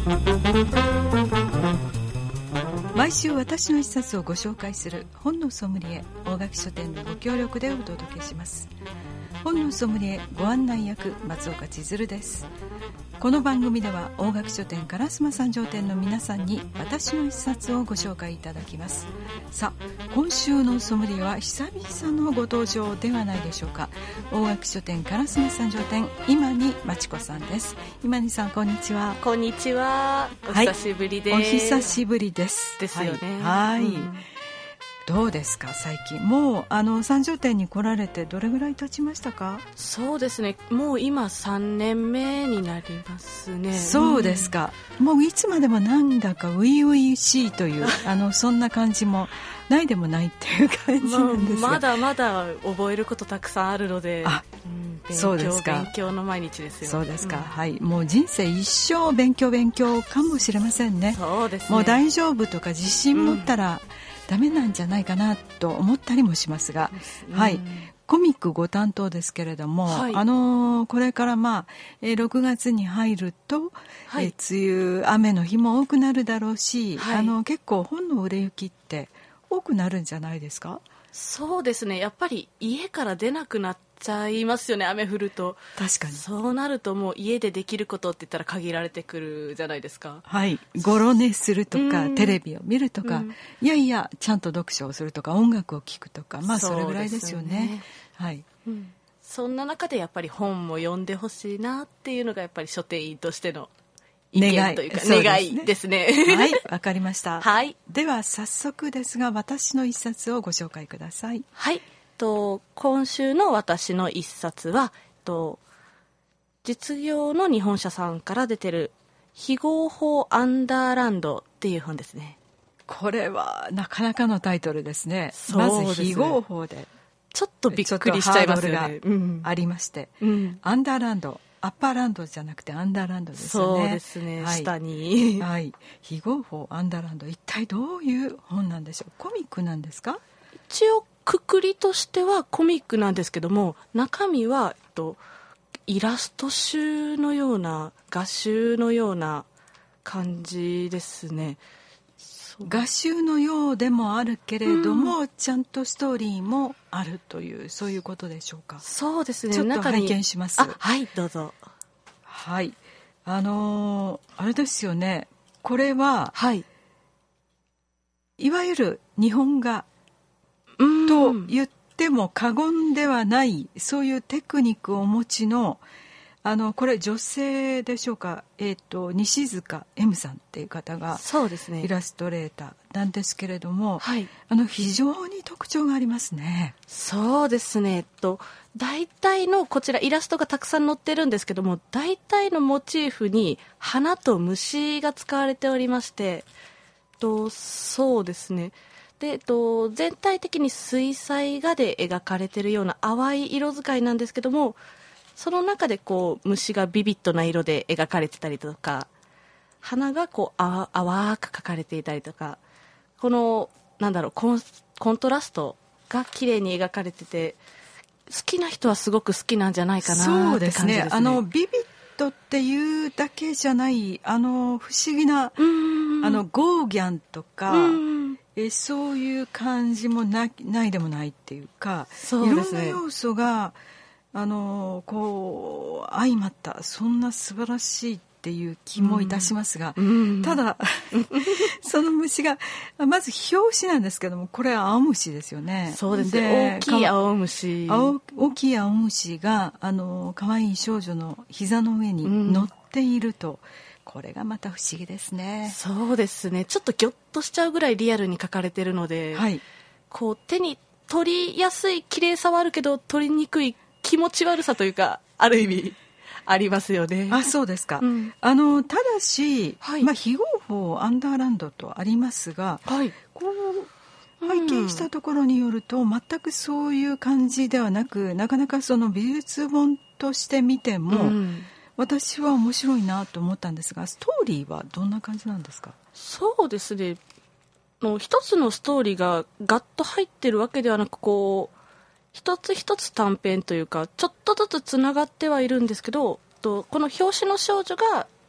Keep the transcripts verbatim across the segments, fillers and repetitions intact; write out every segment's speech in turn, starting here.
毎週私の一冊をご紹介する本のソムリエ、大垣書店のご協力でお届けします。本のソムリエご案内役、松岡千鶴です。この番組では大垣書店烏丸三条店の皆さんに私の一冊をご紹介いただきます。さあ、今週のソムリエは久々のご登場ではないでしょうか。大垣書店烏丸三条店今にまちこさんです。今にさん、こんにちは。 こんにちは。お久しぶりです。 はい、お久しぶりですですよね。 はい、はい、 うん、 どうですか最近。もうあの三条店に来られてどれぐらい経ちましたか？ そうですね、もう今さんねんめになりますね。 そうですか、うん、もういつまでもなんだか初々しいというあのそんな感じもないでもないっていう感じなんですが、 まあ、まだまだ覚えることたくさんあるので、 あ、うん、勉強そうですか。 勉強の毎日ですよ。 そうですか、 うん、 はい、もう人生一生勉強勉強かもしれませんね。 そうですね、 もう大丈夫とか自信持ったら、うん、ダメなんじゃないかなと思ったりもしますが、うん、はい、コミックご担当ですけれども、はい、あのー、これからまあ、えー、ろくがつに入ると、はい、えー、梅雨雨の日も多くなるだろうし、はい、あの結構本の売れ行きって多くなるんじゃないですか？ そうですね、やっぱり家から出なくなっちゃいますよね、雨降ると。 確かにそうなるともう家でできることって言ったら限られてくるじゃないですか。 はい、ごろ寝するとか、テレビを見るとか、うん、いやいやちゃんと読書をするとか、音楽を聴くとか、まあそれぐらいですよね。そうですね、はい、うん、 そんな中でやっぱり本も読んでほしいなっていうのがやっぱり書店員としての意見というか願いですね。 はい、わかりました。 はい、 では早速ですが私の一冊をご紹介ください。 はい、と今週の私の一冊はと実業の日本社さんから出てる非合法アンダーランドっていう本ですね。 これはなかなかのタイトルですね。まず非合法でちょっとびっくりしちゃいますよね。 ありまして、うん、アンダーランド、アッパーランドじゃなくてアンダーランドですよね。 そうですね、 はい、 下に、 はい、非合法アンダーランド、一体どういう本なんでしょう。コミックなんですか？ 一応くくりとしてはコミックなんですけども、中身は、えっと、イラスト集のような画集のような感じですね。 画集のようでもあるけれども、うん、ちゃんとストーリーもあるという、そういうことでしょうか？ そうですね、 ちょっと拝見します。 あ、はい、どうぞ。 はい、あのー、あれですよね、これは、はい、いわゆる日本画と言っても過言ではない、そういうテクニックをお持ちの、あのこれ女性でしょうか、えーと、西塚 M さんっていう方がイラストレーターなんですけれども、はい、あの非常に特徴がありますね。 そうですね、えっと、大体のこちらイラストがたくさん載ってるんですけども、大体のモチーフに花と虫が使われておりまして、とそうですね、で、えっと、全体的に水彩画で描かれているような淡い色使いなんですけども、その中でこう虫がビビッドな色で描かれてたりとか、花がこうあ淡く描かれていたりとか、このなんだろう、コン、コントラストが綺麗に描かれてて、好きな人はすごく好きなんじゃないかなって感じですね。そうですね、 あのビビッドっていうだけじゃない、あの不思議な、あのゴーギャンとか、えそういう感じも な, ないでもないっていうか、そうですね、いろんな要素があのこう相まった、そんな素晴らしいっていう気もいたしますが、うん、ただその虫がまず表紙なんですけども、これは青虫ですよね。 そうですね、大きい青虫、 青大きい青虫があの可愛い少女の膝の上に乗っていると、うん、これがまた不思議ですね。 そうですね、ちょっとギョッとしちゃうぐらいリアルに描かれてるので、はい、こう手に取りやすい綺麗さはあるけど取りにくい気持ち悪さというか、ある意味ありますよね。 あ、そうですか、うん、あのただし、はい、まあ、非合法アンダーランドとありますが、はい、こう拝見したところによると、うん、全くそういう感じではなく、なかなかその美術本として見ても、うん、私は面白いなと思ったんですが、ストーリーはどんな感じなんですか？ そうですね、の一つのストーリーがガッと入ってるわけではなく、こう一つ一つ短編というか、ちょっとずつつながってはいるんですけど、とこの表紙の少女が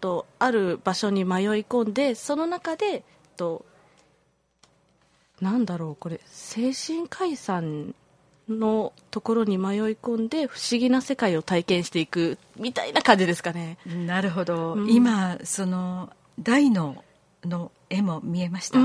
とある場所に迷い込んで、その中でとなんだろうこれ精神科医さんのところに迷い込んで不思議な世界を体験していくみたいな感じですかね。 なるほど、 うん、 今その大のの絵も見えました。 うん、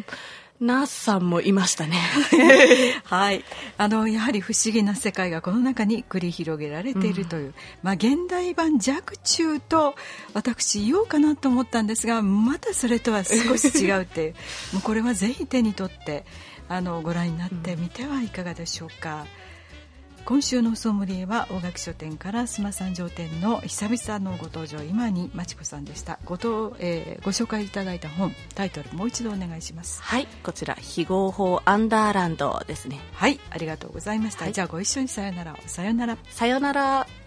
ナースさんもいましたねはい、あのやはり不思議な世界がこの中に繰り広げられているという、うん、まあ、現代版若冲と私言おうかなと思ったんですが、またそれとは少し違うっていうもうこれはぜひ手に取ってあのご覧になってみてはいかがでしょうか。うん、今週のソムリエは大垣書店から須磨三条店の久々のご登場今にまちこさんでした。 ご, と、えー、ご紹介いただいた本タイトルもう一度お願いします。 はい、こちら非合法アンダーランドですね。 はい、ありがとうございました。はい、じゃあご一緒にさよならを。さよなら。 さよなら。